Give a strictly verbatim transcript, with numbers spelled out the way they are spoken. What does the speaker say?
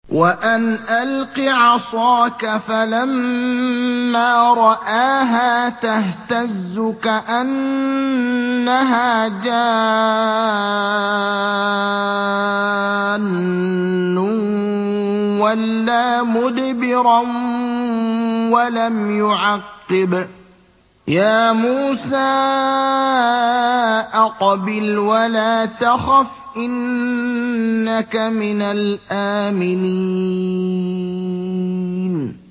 وَأَنْ أَلْقِ عَصَاكَ ۖ فَلَمَّا رَآهَا تَهْتَزُّ كَأَنَّهَا جَانٌّ وَلَّىٰ مُدْبِرًا وَلَمْ يُعَقِّبْ ۚ يَا مُوسَىٰ أَقْبِلْ وَلَا تَخَفْ إِنَّكَ مِنَ الْآمِنِينَ